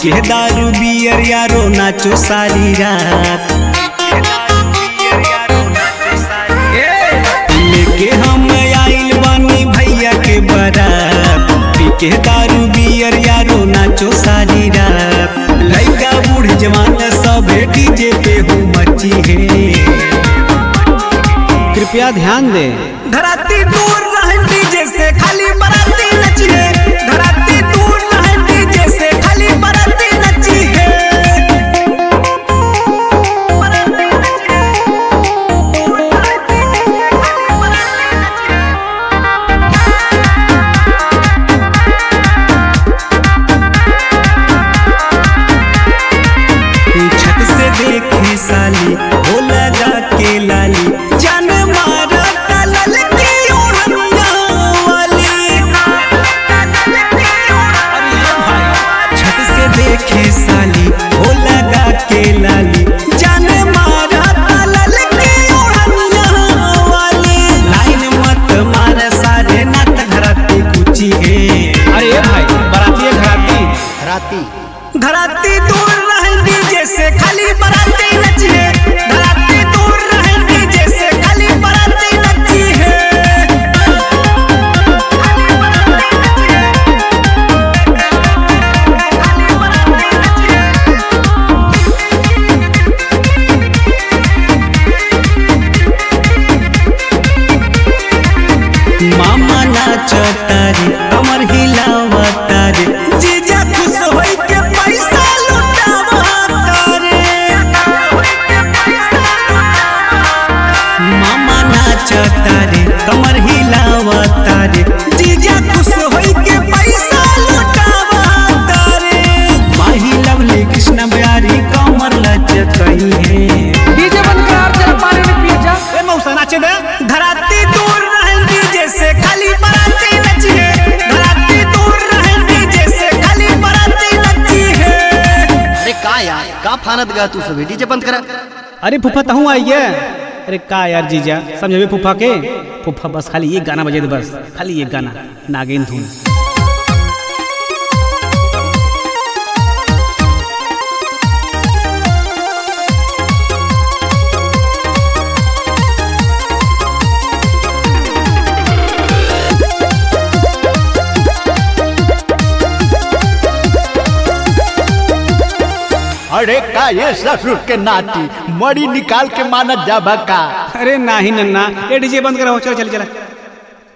के दारू बियर यारो नाचो सारी रात। लेके हम आइल बानी भैया के बारात, पी के दारू बियर यारो नाचो सारी रात। लड़का बूढ़ जवान सब डीजे पे हो मची है। कृपया ध्यान दे। धराती दूर रहे डीजे से खाली बराती नची है। धराती दूर रहे डीजे से खाली बराती नची है। छत से देखे साली हो लगा के लाली, जान मारा तलल की ओढ़निया वाली। छत से देखे साली हो लगा के लाली, जान मारा तलल की ओढ़निया वाली। लाइन मत मार सारे नात घराती कुची है। अरे भाई बराती है घराती। धराती दूर रहे डीजे से खाली बराती नची है। धराती दूर रहे डीजे से खाली बराती नची है। मामा नाचता रे कमर हिलावता रे, जीजा खुश होई के पैसा लुटावता रे। मामा नाचता रे कमर हिलावता रे, जीजा खुश होई के पैसा लुटावता रे। माही लवली कृष्ण बिहारी कमर लचकई है। डीजे बंद कर, जरा पानी में पी जा। ए मौसा नाचे दे। धराती दूर रहे डीजे से खाली बराती नची है। धराती दूर रहे डीजे से खाली बराती नची है। अरे का यार का फानत गा तू सभी डीजे बंद करा। अरे फूफा तहूँ आइए। अरे का यार जीजा समझे फूफा के। फूफा बस खाली ये गाना बजे दे, बस खाली ये गाना नागिन धुन। अरे का ये ससुर के नाती मड़ी निकाल के मानत जाबा का। अरे नाही नन्ना, ये डीजे बंद करो, चल चल चला।